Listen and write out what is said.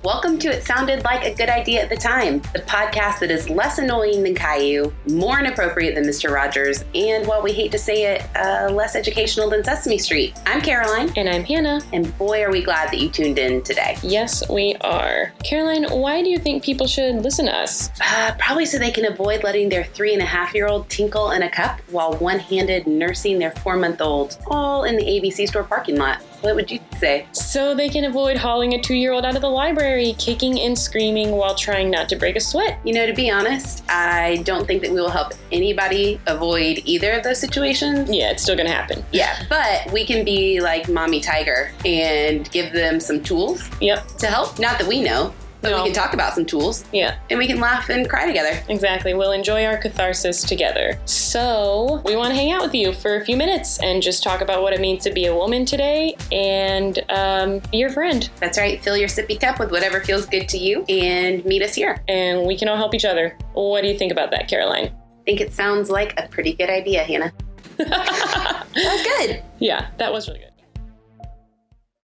Welcome to It Sounded Like a Good Idea at the Time, the podcast that is less annoying than Caillou, more inappropriate than Mr. Rogers, and while we hate to say it, less educational than Sesame Street. I'm Caroline. And I'm Hannah. And boy, are we glad that you tuned in today. Yes, we are. Caroline, why do you think people should listen to us? Probably so they can avoid letting their 3.5-year-old tinkle in a cup while one-handed nursing their 4-month-old, all in the ABC store parking lot. What would you say? So they can avoid hauling a 2-year-old out of the library, kicking and screaming while trying not to break a sweat. You know, to be honest, I don't think that we will help anybody avoid either of those situations. Yeah, it's still going to happen. Yeah, but we can be like Mommy Tiger and give them some tools to help. Not that we know, but we can talk about some tools. Yeah. And we can laugh and cry together. Exactly. We'll enjoy our catharsis together. So we want to hang out with you for a few minutes and just talk about what it means to be a woman today and be your friend. That's right. Fill your sippy cup with whatever feels good to you and meet us here. And we can all help each other. What do you think about that, Caroline? I think it sounds like a pretty good idea, Hannah. That was good. Yeah, that was really good.